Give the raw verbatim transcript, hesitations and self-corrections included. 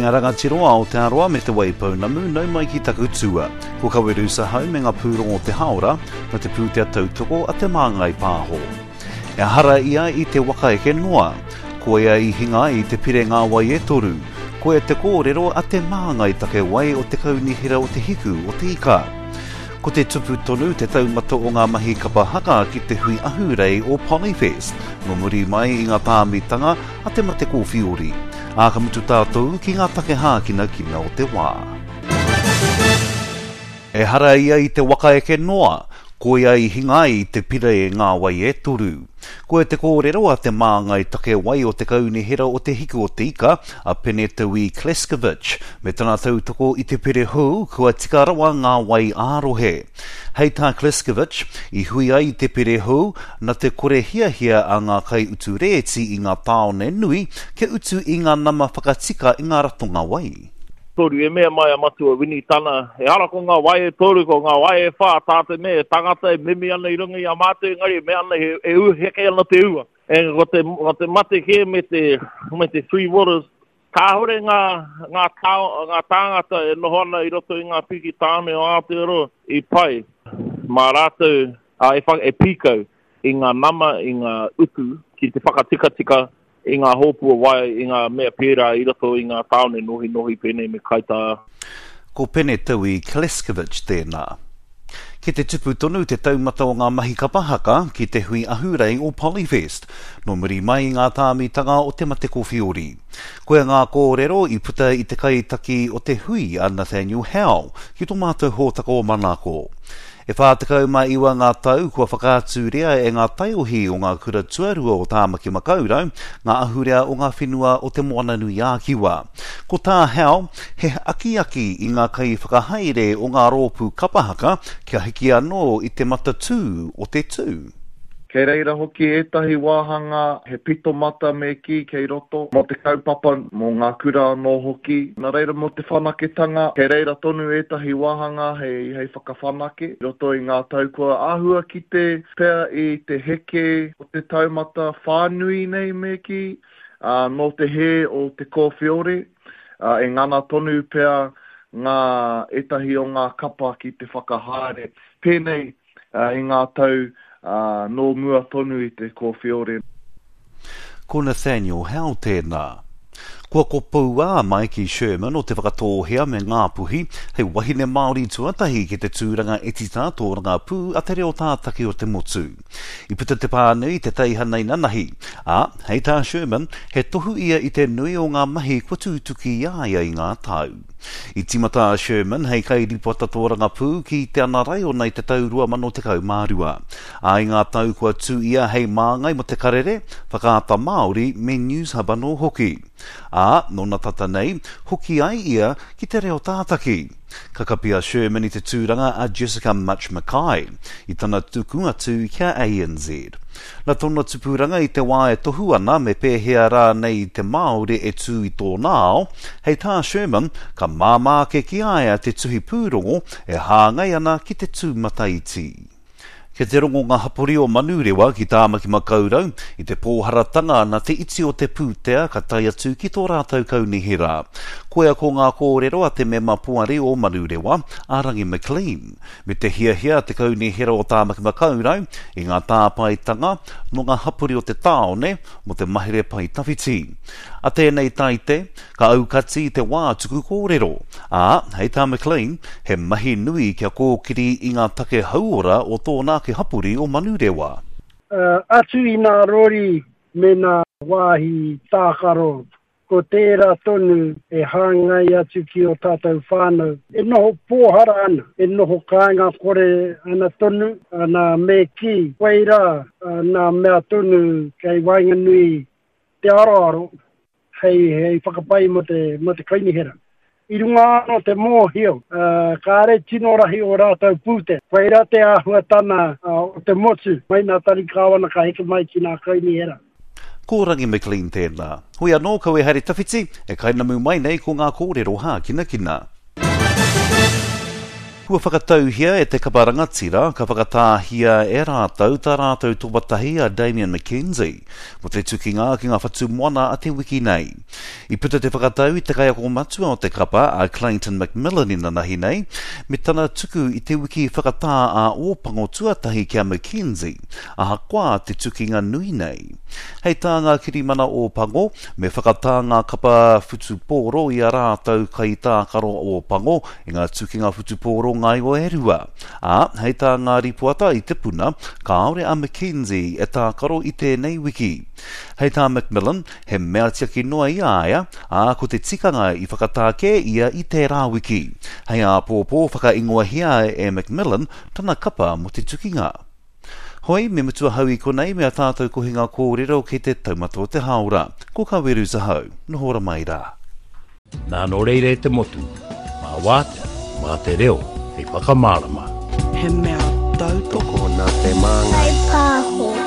ngā rangatiroa o te aroa me te waipounamu nau mai ki takutua. Ko kaweru sa hau me ngā pūrongo te haora, na te pūtea tautoko a te māngai pāho. E hara ia i te wakaeke noa, ko ia i hinga i te pire ngā wai e toru, ko e te kōrero a te māngai take wai o te kaunihira o te hiku o te ika. Ko te tupu tonu te taumata o ngā mahi kapahaka ki te hui ahurei o Polyfest, ngā muri mai i ngā tāmitanga a te mate kōwhiori. A ka mutu tātou ki ngā take hākina kina o te wā. E hara ia i te wakaeke noa, ko ia i hinga i te pire e ngā wai e toru. Ko e te kōrero a te māngai take wai o te kaunihira o te hiku o te ika, a Penetui Kleskovich, me tana tautoko i te pire hou, kua tika rawa ngā wai ārohe. Hei tā Kleskovich, i hui ai te pire hou, na te kore hia hia a ngā kai utu reeti i ngā tāone nui, ke utu i ngā nama whakatika i ngā ratonga wai. Toru e mea mai a matua wini tana. E ara ko ngā wai e toru ko ngā wai e whā tāte me e tangata e mimi ana i runga i a mātu ngari me ana e, e u heke ana te ua. E ko te, ko te mate ke me te, me te Three Waters. Kāhore ngā, ngā, tā, ngā tāngata e nohona i roto i ngā piki tāne o Aotearoa i pai. Mā rātou a e, whak, e pīkau i ngā nama i ngā utu ki te whakatika tika i ngā hōpua wai, i ngā mea pērā, i rato i ngā tāone nohi nohi pēnei me kaita. Ko Penetui Kleskovich tēnā. Ki te tupu tonu te taumata o ngā mahi kapahaka ki te hui ahurei o Polyfest, no muri mai ngā tāmitanga o te mate kōwhiori. Koe ngā kōrero i puta i te kaitaki o te hui a Nathaniel Howe, ki tō mātou hōtaka o Manako. E whātakau mai iwa ngā tau kua whakātūrea e ngā taiohi o ngā kura tuarua o Tāmaki Makaurau, ngā ahurea o ngā whenua o te moana nui a kiwa. Ko tā hau, he aki-aki i ngā kai whakahaere o ngā rōpū kapahaka kia hiki anō i te matatū o te tū. Kei reira hoki etahi wāhanga he pito mata me ki kei roto mo te kaupapa mo ngā kura no hoki. Nā reira mo te whanaketanga, kei reira tonu etahi wāhanga hei, hei whakawhanake. Roto i ngā taukua āhua ki te pea i te heke o te taumata whānui nei me ki, uh, no te he o te kōwhiore. Uh, e ngana tonu pea ngā etahi o ngā kapa ki te whakahaere. Pēnei uh, i ngā tau Uh, no mua tonu i te kōwhiore. Ko Nathaniel Howe tēnā. Kua ko Pouā Mikey Sherman o te whakatōhea me ngā puhi, hei wahine Māori tuatahi ki te tūranga etita tō ranga pū a te reo tātaki o te motu. I puta te pānei te taihanei nanahi, a hei tā Sherman, he tohu ia i te nui o ngā mahi kua tūtuki iaia i ngā tau. I timata Sherman, hei kai ripota tō ranga pū ki te anarai o nei te taurua mano te kau mārua. A i ngā tau kua tū ia hei māngai mo te karere, whakaata Māori me News Hub anō hoki. A, nona tata nei, hoki ai ia ki te reo tātaki. Kakapia Sherman i te tūranga a Jessica Much Mackay, i tana tuku atu kia A N Z. Na tona tupuranga i te wā e tohu ana me pēhea rā nei te Māori e tū i tō nāo, hei tā Sherman, ka māmāke ki aia te tuhi pūrongo e hāngai ana ki te tūmata iti. Ke te rongo ngā hapori o Manurewa ki Tāmaki Makaurau, i te pōharatanga na te iti o te pūtea ka tai atu ki tō rātau kaunihira. Koea ko ngā kōrero a te mema puari o Manurewa, Arangi McLean, me te hiahia te kaunihira o Tāmaki Makaurau, i ngā tāpaitanga no ngā hapori o te tāone mo te mahere pai tawhiti. A tēnei taite, ka aukati te wā tuku kōrero, a hei tā McLean, he mahi nui kia kōkiri i ngā take hauora o tōna ke hapuri o Manurewa. Uh, atu i nā rori me nā wāhi tākaro, ko tērā tonu e hāngai atu ki o tātou whānau. E noho pōhara ana, e noho kāinga kore ana tonu, ana me ki, waira, ana mea tonu kei wainganui te aroaro, hei, hei whakapai mo te, mo te kainihera. I runga anō te mōhio, uh, ka are tino rahi o rātou pūte. Waira te āhua tana uh, o te motu, mai nā tari kāwana ka heke mai ki nā kainihera. Ko Rangi McLean tēnā. Hui anō kau e hari tawhiti, e kainamu mai nei ko ngā kōrero hā kina kina. Kua whakatau hia e te kaparangatira, ka whakatahia e rātou tā rātou tōpatahi a Damien McKenzie, mo te tukinga ki ngā whatu moana a te wiki nei. I puta te whakatau i te kai ako matua o te kapa a Clayton McMillan i nanahi nei, me tana tuku i te wiki whakatā a ōpango tuatahi kia McKenzie, a hakoa te tukinga nui nei. Hei tā ngā kirimana ōpango, me whakatā ngā kapa whutu pōro i a rātou kai tā karo ōpango i ngā tukinga whutu pōro ngai o erua. A, hei tā ngā ripuata i te puna, ka aore a McKenzie e tā karo i tēnei wiki. Hei tā Macmillan, he mea tiaki noa i aia, a ko te tikanga i whakatāke ia i te rā wiki. Hei a pōpō whakaingoa hia e Macmillan, tana kapa mo te tukinga. Hoi, me mutua hau i konei mea tātou kohinga kōrero ki te taumato te haora. Ko ka weru zahau, nohora mai rā. Nā no reire te motu, mā wātea, mā te reo, hei whakamārama. He mea tautoko nā te manga. Hei pāho.